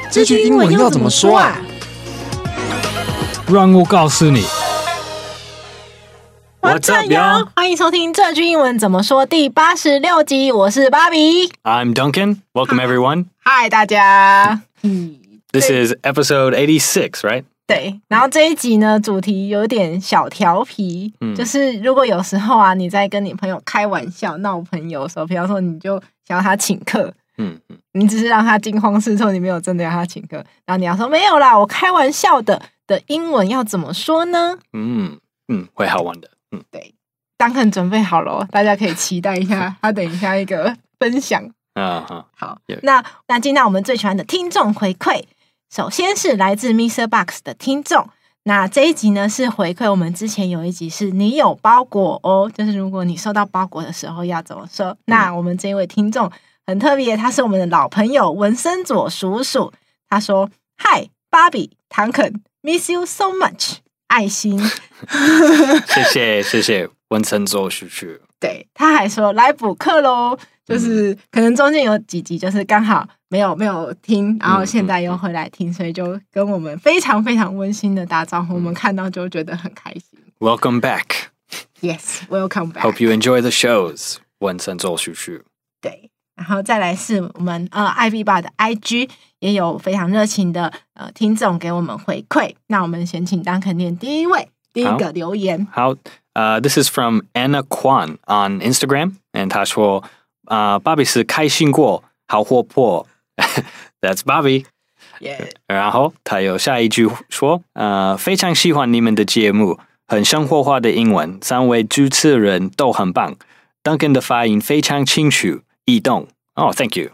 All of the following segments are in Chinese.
这句英文要怎么说啊？ 让我告诉你。 What's up, y'all？ 欢迎收听这句英文怎么说第86集，我是芭比。 I'm Duncan. Welcome, everyone. Hi, 大家。 This is episode 86, right? 对，然后这一集呢，主题有点小调皮，就是如果有时候啊，你在跟你朋友开玩笑、闹朋友的时候，比方说你就想要他请客，你只是让他惊慌失措，你没有真的要他请客，然后你要说没有啦，我开玩笑的英文要怎么说呢？ 会好玩的。 对，Duncan准备好了，大家可以期待一下他等一下一个分享。好，那进到我们最喜欢的听众回馈。首先是来自 MrBox 的听众，那这一集呢是回馈我们之前有一集是你有包裹哦，就是如果你收到包裹的时候要怎么说。那我们这一位听众很特别，他是我们的老朋友文森佐叔叔，他说 Hi Barbie Duncan miss you so much 爱心谢谢文森佐叔叔。 对，他还说来补课咯，就是可能中间有几集就是刚好没有听，然后现在又回来听，所以就跟我们非常非常温馨的打招呼，我们看到就觉得很开心。 Welcome back. Yes, welcome back. Hope you enjoy the shows. 文森佐叔叔。 对，然后再来是我们Ivy Bar 的 IG 也有非常热情的听众给我们回馈，那我们先请Duncan念第一个留言。 好，this is from Anna Kwan on Instagram, and 她说Bobby 是开心果，好活泼。That's Bobby. Yeah. 然后他有下一句说，非常喜欢你们的节目，很生活化的英文，三位主持人都很棒。Duncan 的发音非常清楚易懂。Oh, thank you.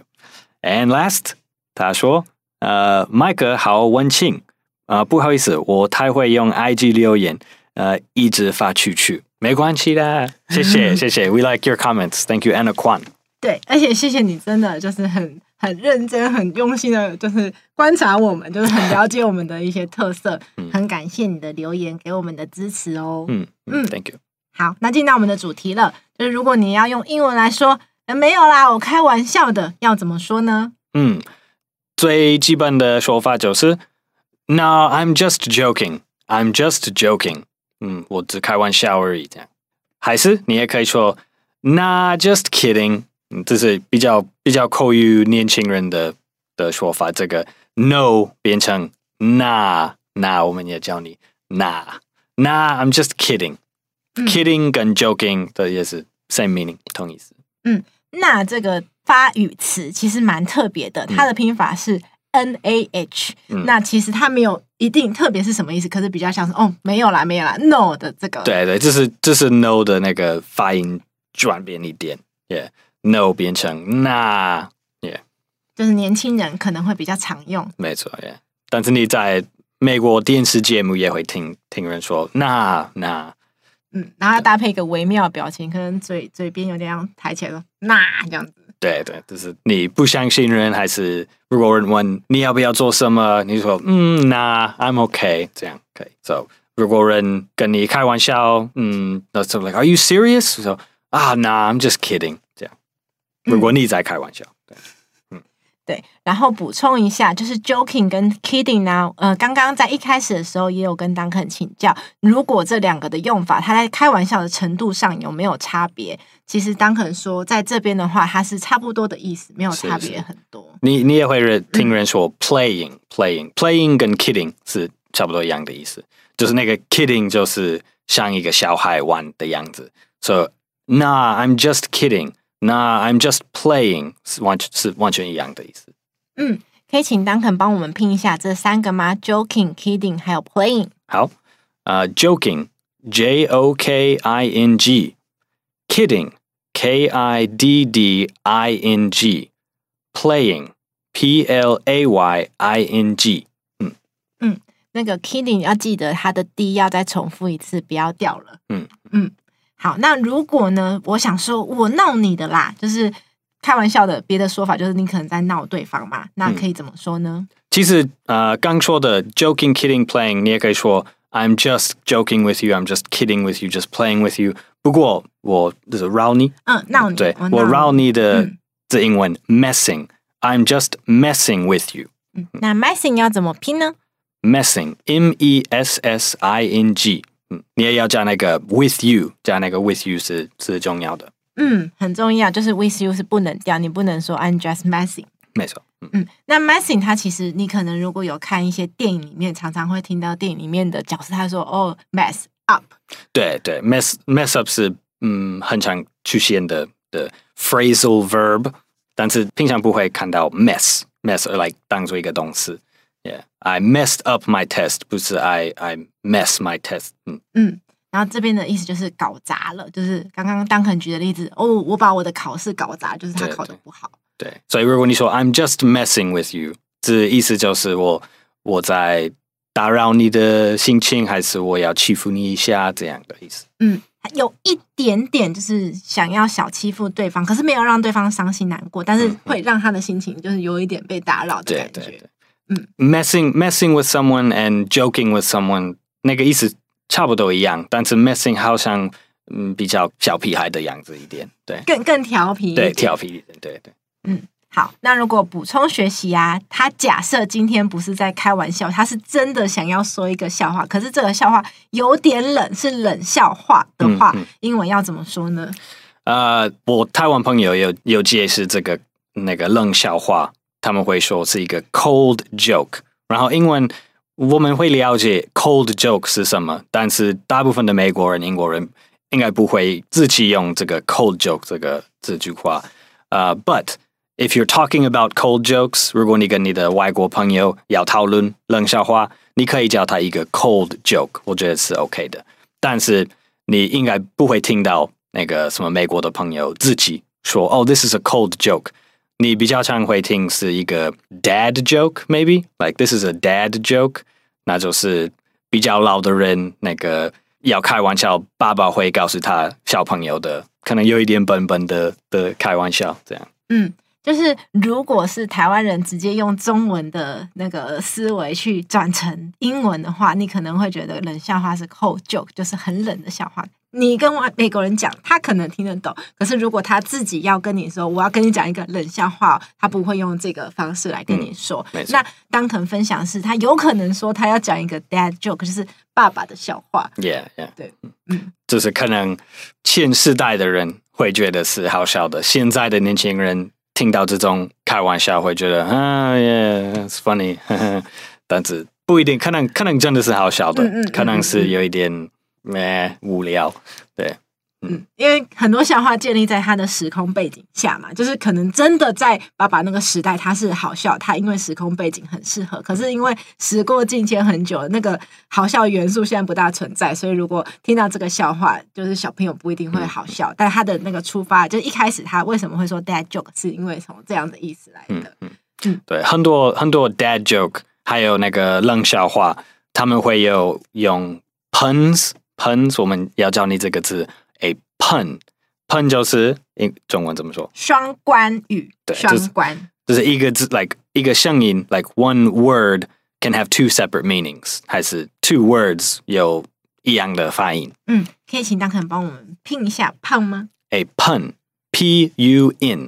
And last, 他说，麦克好温情。不好意思，我太会用 IG 留言，一直发出去，没关系的。谢谢。We like your comments. Thank you, Anna Kwan. 对，而且谢谢你，真的就是很认真、很用心的，就是观察我们，就是很了解我们的一些特色。很感谢你的留言给我们的支持哦。 Thank you. 好，那进到我们的主题了，就是如果你要用英文来说，没有啦，我开玩笑的，要怎么说呢？ 最基本的说法就是No, I'm just joking. I'm just joking. 我只开玩笑而已，这样。还是你也可以说 Nah, just kidding. 这是比较口语年轻人的说法。这个 No 变成 Nah, 我们也教你 Nah, I'm just kidding. Kidding 跟 joking 的也是 same meaning 同意思。 那这个发语词其实蛮特别的，它的拼法是NAH，那其实它没有一定特别是什么意思，可是比较像是没有啦 no 的这个。 对，这是 no 的那个发音转变一点 ，no 变成那 ，yeah， 就是年轻人可能会比较常用。 没错 ，yeah， 但是你在美国电视节目也会听人说那， 然后要搭配一个微妙的表情，可能嘴边有点像抬起来说那这样子。 对，就是你不相信人，还是如果人问你要不要做什么，你说那 I'm okay， 这样可以。So 如果人跟你开玩笑，so like Are you serious？ 说nah I'm just kidding， 这样。如果你在开玩笑， 对，然后补充一下，就是 joking 跟 kidding 呢，刚刚在一开始的时候也有跟Duncan请教，如果这两个的用法，它在开玩笑的程度上有没有差别？其实Duncan说，在这边的话，它是差不多的意思，没有差别很多。你也会听人说 playing 跟 kidding 是差不多一样的意思，就是那个 kidding 就是像一个小孩玩的样子。So nah I'm just kidding。Nah, I'm just playing 是完全一样的意思。 可以请Duncan帮我们拼一下这三个吗？ Joking, kidding 还有 playing。 好，joking Joking Kidding Kidding Playing Playing。 那个 kidding 要记得它的 D 要再重复一次，不要掉了。好，那如果呢，我想说我闹你的啦，就是开玩笑的，别的说法就是你可能在闹对方嘛，那可以怎么说呢？ 其实刚说的 joking, kidding, playing 你也可以说 I'm just joking with you, I'm just kidding with you, just playing with you。不过我就是绕你， 闹你， 对，我绕你的这英文 messing，I'm just messing with you。 那 messing 要怎么拼呢？ Messing, M-E-S-S-I-N-G， 你也要加那个 with you， 加那个 with you 是重要的。 很重要，就是 with you 是不能掉，你不能说 I'm just messing。 没错。 那 messing 它其实你可能如果有看一些电影里面，常常会听到电影里面的角色他说mess up。 对 mess up 是很常出现的 phrasal verb， 但是平常不会看到 mess like 当做一个动词。I messed up my test， 不是 I mess my test。 然后这边的意思就是搞砸了，就是刚刚Duncan举的例子，我把我的考试搞砸，就是他考得不好。 对，所以如果你说 I'm just messing with you， 这意思就是我在打扰你的心情，还是我要欺负你一下这样的意思。 有一点点就是想要小欺负对方，可是没有让对方伤心难过，但是会让他的心情就是有一点被打扰的感觉。对。 Messing with someone and joking with someone 那个意思差不多一样，但是 messing 好像比较小屁孩的样子一点，对， 更调皮一点， 对，调皮一点，对。 好，那如果补充学习啊，他假设今天不是在开玩笑，他是真的想要说一个笑话，可是这个笑话有点冷，是冷笑话的话，英文要怎么说呢？ 我台湾朋友有解释这个那个冷笑话，他们会说是一个 cold joke， 然后英文我们会了解 cold joke 是什么，但是大部分的美国人、英国人应该不会自己用这个 cold joke 这句话。But if you're talking about cold jokes， 如果你跟你的外国朋友要讨论冷笑话，你可以叫他一个 cold joke， 我觉得是 OK 的。但是你应该不会听到那个什么美国的朋友自己说this is a cold joke。你比较常会听是一个 dad joke maybe like this is a dad joke， 那就是比较老的人那个要开玩笑，爸爸会告诉他小朋友的，可能有一点笨笨的开玩笑这样。 就是如果是台湾人直接用中文的那个思维去转成英文的话，你可能会觉得冷笑话是 cold joke， 就是很冷的笑话。你跟美国人讲，他可能听得懂，可是如果他自己要跟你说，我要跟你讲一个冷笑话，他不会用这个方式来跟你说。那Duncan分享是他有可能说他要讲一个 dad joke， 就是爸爸的笑话。 Yeah， 对， 就是可能前世代的人会觉得是好笑的，现在的年轻人听到这种开玩笑会觉得yeah it's funny 但是不一定，可能真的是好笑的，可能是有一点无聊，对。 因为很多笑话建立在他的时空背景下嘛，就是可能真的在爸爸那个时代他是好笑，他因为时空背景很适合，可是因为时过境迁很久了，那个好笑元素现在不大存在，所以如果听到这个笑话，就是小朋友不一定会好笑，但他的那个出发，就是一开始他为什么会说 dad joke， 是因为从这样的意思来的。 对，很多 dad joke 还有那个冷笑话，他们会用 puns， 我们要教你这个字。A pun 就是中文怎么说？ 双关语， 对， 双关就是一个字 like 一个声音 like one word can have two separate meanings， 还是 two words 有一样的发音？ 可以请Duncan帮我们拼一下 pun 吗？ A pun P-U-N。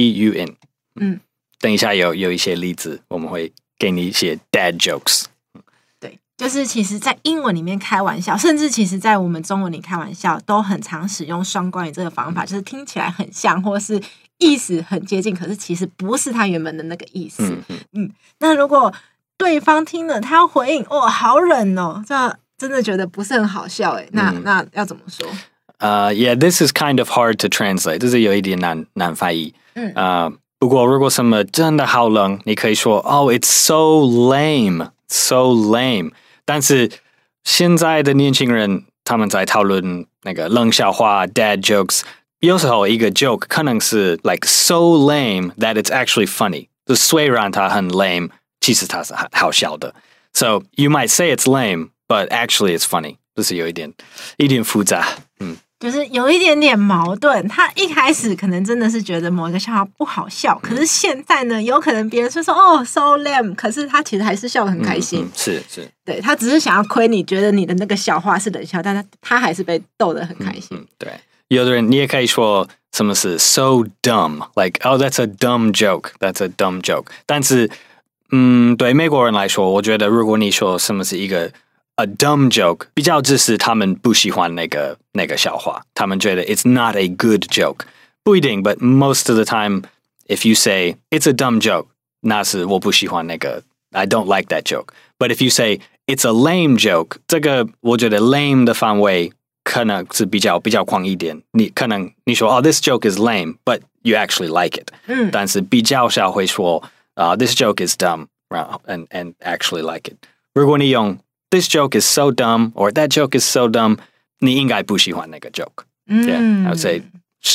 等一下有一些例子，我们会给你一些 dad jokes。 就是其实在英文里面开玩笑，甚至其实在我们中文里开玩笑都很常使用双关语这个方法，就是听起来很像或是意思很接近，可是其实不是他原本的那个意思。那如果对方听了他回应好冷哦，这真的觉得不是很好笑耶，那要怎么说 ？Yeah, this is kind of hard to translate， 这是有一点难翻译。不过如果什么真的好冷，你可以说it's so lame。So lame， 但是现在的年轻人他们在讨论那个冷笑话 dad jokes， 有时候一个 joke 可能是 like so lame that it's actually funny， 就虽然它很 lame， 其实它是好笑的。So you might say it's lame, but actually it's funny， 就是有一点复杂。 就是有一点点矛盾，他一开始可能真的是觉得某一个笑话不好笑，可是现在呢，有可能别人说so lame， 可是他其实还是笑得很开心。 是， 对，他只是想要亏你觉得你的那个笑话是冷笑，但他还是被逗得很开心。 对，有的人你也可以说什么是 so dumb， like that's a dumb joke， 但是对美国人来说，我觉得如果你说什么是一个 a dumb joke， 比较只是他们不喜欢那个笑话，他们觉得 it's not a good joke， 不一定 ，but most of the time if you say it's a dumb joke， 那是我不喜欢那个 I don't like that joke。But if you say it's a lame joke， 这个我觉得 lame 的范围可能是比较宽一点。你可能你说this joke is lame， but you actually like it。但是比较少会说this joke is dumb and actually like it。如果你用 this joke is so dumb or that joke is so dumb， 你应该不喜欢那个 joke。I would say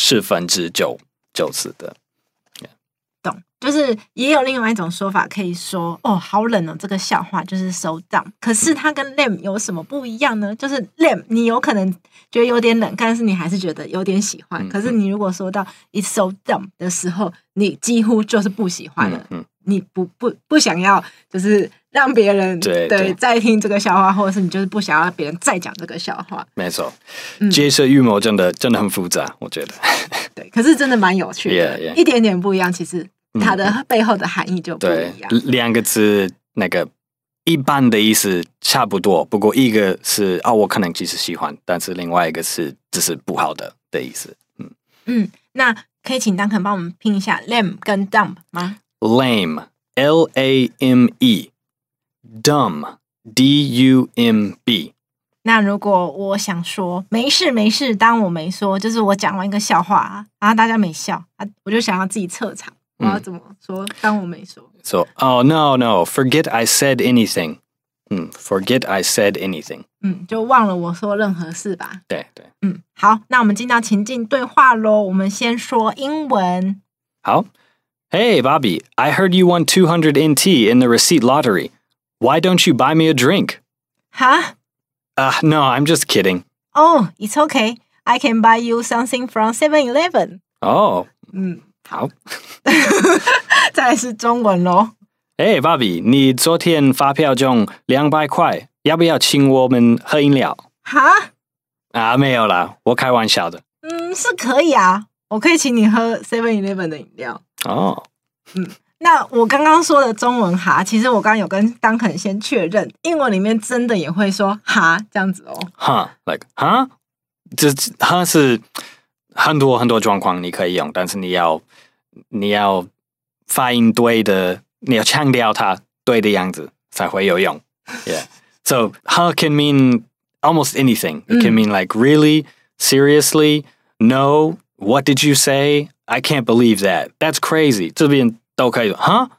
9%的。 懂，就是也有另外一种说法，可以说好冷哦，这个笑话就是 so dumb。可是它跟 lame 有什么不一样呢？就是 lame 你有可能觉得有点冷，但是你还是觉得有点喜欢。可是你如果说到 it's so dumb 的时候，你几乎就是不喜欢了。你不想要，就是让别人对再听这个笑话，或者是你就是不想要别人再讲这个笑话。 没错，角色预谋真的很复杂，我觉得。 对，可是真的蛮有趣的，一点点不一样，其实它的背后的含义就不一样。 两个字那个一般的意思差不多，不过一个是我可能其实喜欢，但是另外一个是只是不好的意思。 那可以请Duncan帮我们拼一下 lame 跟 dumb 吗 ？Lame, L-A-M-E, dumb, D-U-M-B。 那如果我想说没事，当我没说，就是我讲完一个笑话然后大家没笑我就想要自己撤场，我要怎么说？当我没说。 So, no, forget I said anything. Forget I said anything. 就忘了我说任何事吧。 对。 好，那我们进到情境对话咯。我们先说英文。 好。Hey, Bobby, I heard you won 200 NT in the receipt lottery. Why don't you buy me a drink? Huh? No, I'm just kidding. Oh, it's okay. I can buy you something from 7-Eleven. Oh. 好。 再来是中文咯。 Hey, Bobby, 你昨天发票中200块，要不要请我们喝饮料？ 哈？ 没有啦，我开玩笑的。 是可以啊，我可以请你喝 7-Eleven 的饮料。那我刚刚说的中文哈，其实我刚刚有跟Duncan先确认，英文里面真的也会说哈这样子哦。 like 哈，这哈是很多状况你可以用，但是你要发音对的，你要强调它对的样子才会有用。Yeah, so 哈 can mean almost anything. It can mean like really, seriously, no, what did you say? I can't believe that. That's crazy. 这边都可以哈，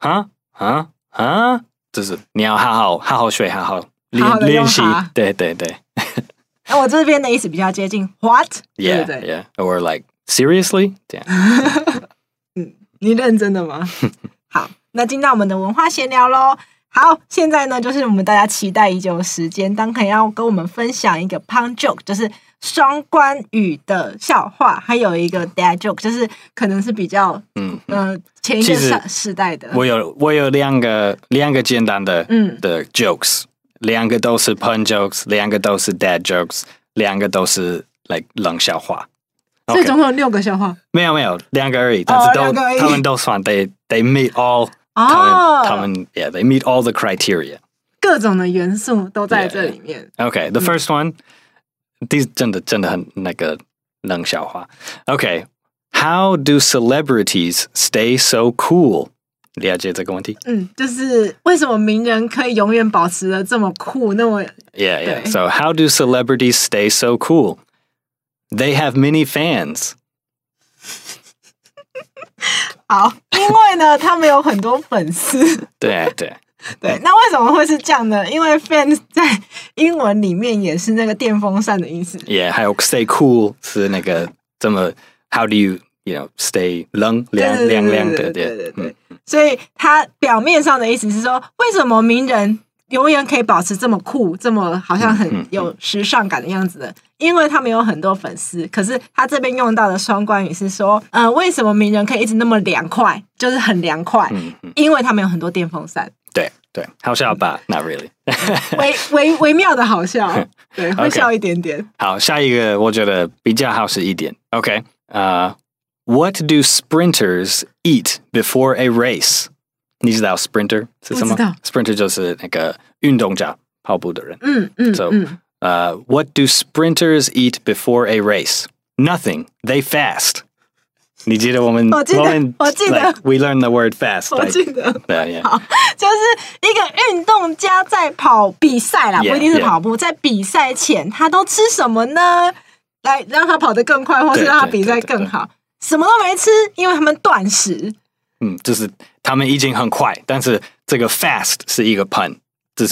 就是你要好好学，好好练习。对。 那我这边的意思比较接近 what？ Yeah. Or like seriously？ 这样。 你认真的吗？好，那进到我们的文化闲聊咯。好，现在呢就是我们大家期待已久的时间，当肯要跟我们分享一个 pun joke， 就是双关语的笑话，还有一个 dad joke， 就是可能是比较前一个时代的。 我有两个简单的jokes， 两个都是 pun jokes， 两个都是 dad jokes， 两个都是 like 冷笑话。 所以总共有6个笑话？ 没有2个而已，但是他们都算 they meet all。他们 they meet all the criteria. 各种的元素都在这里面。 Okay, the first one, 真的很那个冷笑话。Okay, how do celebrities stay so cool? 了解这个问题？ 就是为什么名人可以永远保持得这么酷，那么 Yeah. So how do celebrities stay so cool? They have many fans. 好，因为呢，他们有很多粉丝。 对， 那为什么会是这样呢？因为 fans 在英文里面也是那个电风扇的意思。 Yeah， 还有 stay cool 是那个怎么 how do you stay 凉的？ 对。所以它表面上的意思是说，为什么名人永远可以保持这么酷，这么好像很有时尚感的样子的？因为他们有很多粉丝。可是他这边用到的双关语是说，为什么名人可以一直那么凉快，就是很凉快？因为他们有很多电风扇。 对，好笑吧？Not really 微妙的好笑，对，会笑一点点。 好，下一个我觉得比较好是一点。OK，What do sprinters eat before a race？ 你知道 sprinter 是什么？ Sprinter 就是那个运动家，跑步的人。So, what do sprinters eat before a race? Nothing. They fast. 你记得我记得 we learned the word fast. 我记得。 对， 好，就是一个运动家在跑比赛啦，不一定是跑步，在比赛前他都吃什么呢？来让他跑得更快，或是让他比赛更好。什么都没吃，因为他们断食。 就是他们已经很快，但是这个 fast 是一个 pun， 就是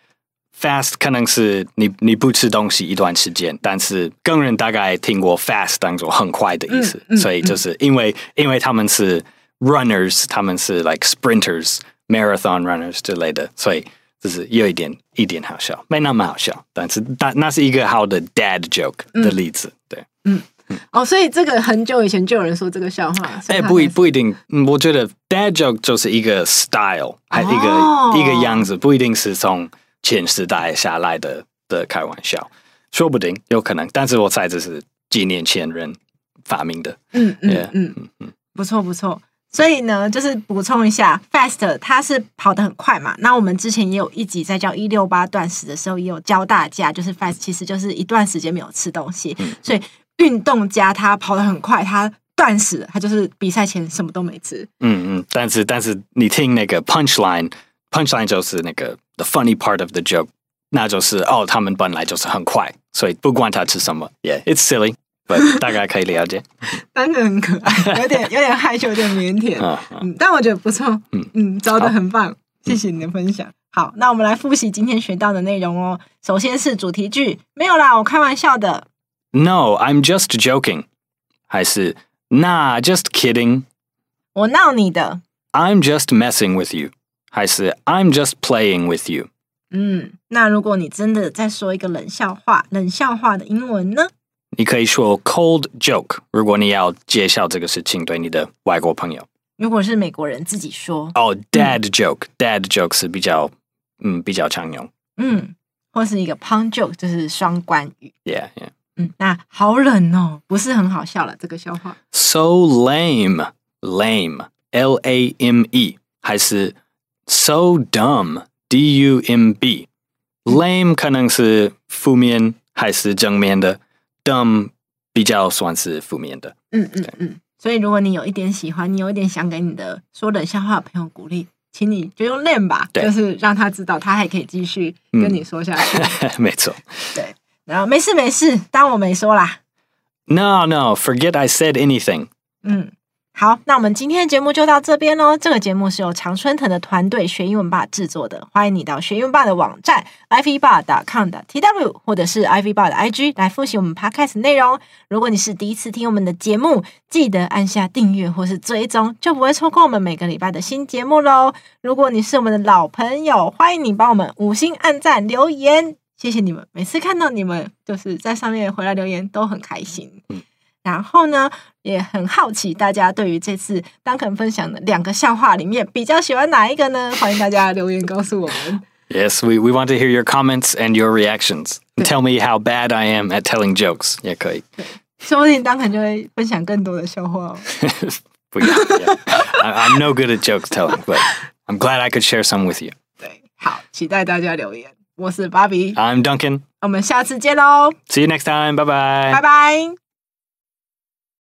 fast 可能是你不吃东西一段时间，但是更人大概听过 fast 当作很快的意思，所以就是因为他们是 runners， 他们是 like sprinters、marathon runners 之类的，所以就是有一点好笑，没那么好笑，但是那是一个好的 dad joke 的例子，对。 所以这个很久以前就有人说这个笑话。 不一定，我觉得 dad joke 就是一个 style， 还一个样子，不一定是从前时代下来的开玩笑，说不定有可能，但是我猜这是几年前人发明的。 不错。所以呢，就是补充一下 ，fast 它是跑得很快嘛。那我们之前也有一集在教168断食的时候，也有教大家，就是 fast 其实就是一段时间没有吃东西，所以运动家他跑得很快，他断食，他就是比赛前什么都没吃。 但是你听那个 punchline 就是那个 the funny part of the joke， 那就是他们本来就是很快，所以不管他吃什么 ，yeah it's silly。But 大概可以了解， 当然很可爱，有点害羞，有点腼腆，但我觉得不错，找得很棒，谢谢你的分享。好，那我们来复习今天学到的内容哦。首先是主题句，没有啦，我开玩笑的。 No, I'm just joking. 还是 Nah, just kidding. 我闹你的。 I'm just messing with you. 还是 I'm just playing with you. 那如果你真的在说一个冷笑话的英文呢？ 你可以说 cold joke， 如果你要介绍这个事情对你的外国朋友。 如果是美国人自己说 dad joke 是比较常用。 或是一个 pun joke， 就是双关语。 Yeah. 那好冷哦，不是很好笑了这个笑话。 So lame L-A-M-E， 还是 so dumb D-U-M-B。 lame 可能是负面还是正面的，dumb 比较算是负面的。 所以如果你有一点喜欢，你有一点想给你的说冷笑话的朋友鼓励，请你就用 lame 吧，就是让他知道他还可以继续跟你说下去。 没错。 对，然后没事，当我没说啦。 No, forget I said anything. 好，那我们今天的节目就到这边咯。这个节目是由常春藤的团队学英文吧制作的，欢迎你到学英文吧的网站 ivbar.com.tw 或者是 ivbar 的 IG 来复习我们 podcast 内容。如果你是第一次听我们的节目，记得按下订阅或是追踪，就不会错过我们每个礼拜的新节目咯。如果你是我们的老朋友，欢迎你帮我们5星按赞留言，谢谢你们，每次看到你们就是在上面回来留言都很开心。然后呢，也很好奇大家对于这次Duncan分享的2个笑话里面比较喜欢哪一个呢？欢迎大家留言告诉我们。 Yes, we want to hear your comments and your reactions. Tell me how bad I am at telling jokes. 也可以。 说不定Duncan就会分享更多的笑话哦。 不要I'm no good at jokes telling, but I'm glad I could share some with you. 对，好，期待大家留言。我是Bobby， I'm Duncan. 我们下次见喽。 See you next time. Bye bye. 拜拜。